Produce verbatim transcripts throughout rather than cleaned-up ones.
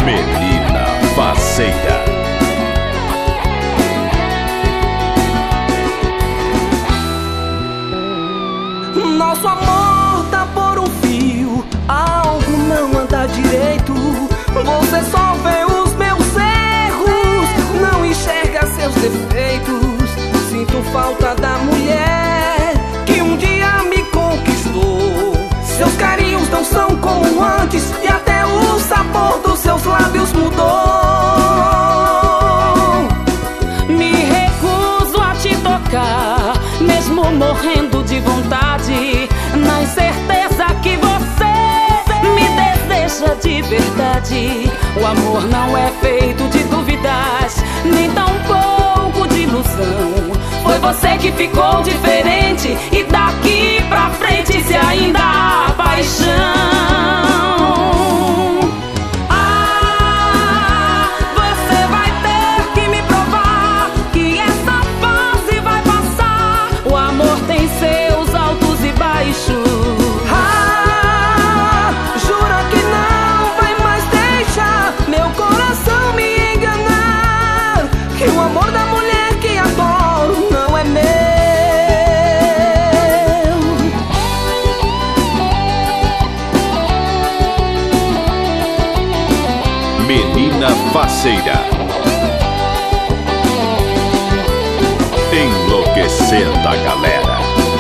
Menina Faceira. Nosso amor tá por um fio, algo não anda direito. Você só vê os meus erros, não enxerga seus defeitos. Sinto falta da mulher que um dia me conquistou. Seus carinhos não são como antes e até o sabor dos seus lábios mudou. Me recuso a te tocar, mesmo morrendo de vontade, na certeza que você me deseja de verdade. O amor não é feito de dúvidas, nem tão pouco de ilusão. Foi você que ficou diferente e daqui pra frente se ainda há paixão. Menina Faceira, enlouquecendo a galera.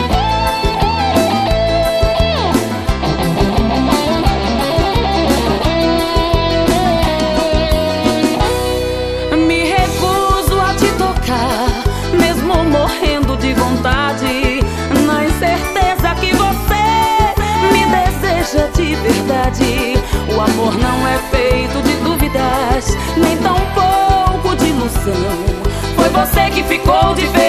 Me recuso a te tocar, mesmo morrendo de vontade, na incerteza que você me deseja de verdade. O amor não é feito de dúvidas, nem tão pouco de ilusão. Foi você que ficou diferente